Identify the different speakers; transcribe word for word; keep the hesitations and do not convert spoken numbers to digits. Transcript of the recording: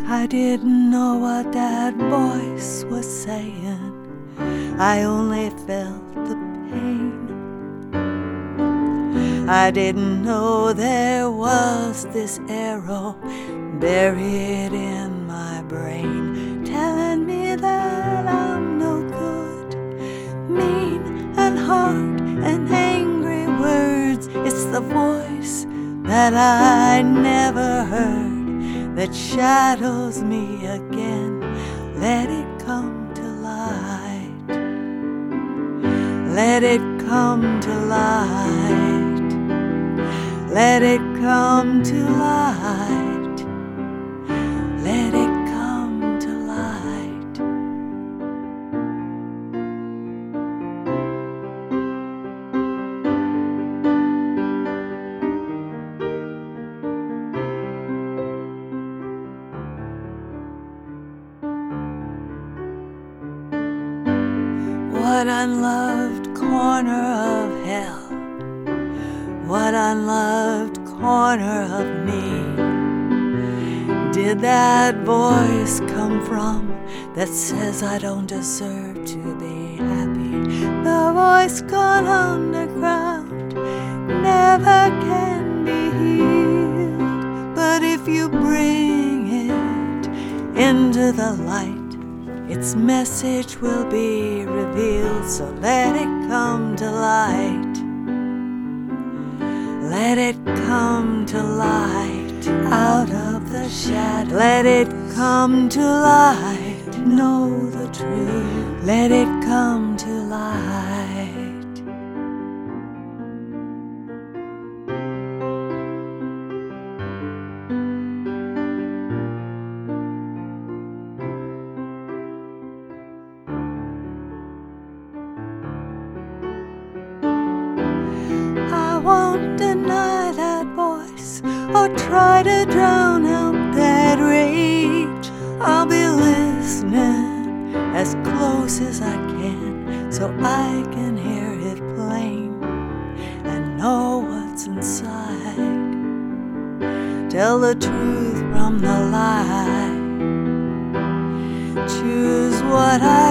Speaker 1: I didn't know what that voice was saying. I only felt the pain. I didn't know there was this arrow buried in my brain, telling me that I'm no good. Mean and hard and angry words. It's the voice that I never heard that shadows me again. Let it come to light. Let it come to light. Let it come to light. Let it come to light. What unloved corner of hell, what unloved corner of me did that voice come from that says I don't deserve to be happy? The voice gone underground never can be healed, but if you bring it into the light, its message will be revealed. So let it come to light. Let it come to light out of the shadow. Let it come to light. Know the truth. Let it come to light. I won't deny that voice or try to drown out that rage. I'll be listening as close as I can so I can hear it plain and know what's inside. Tell the truth from the lie. Choose what I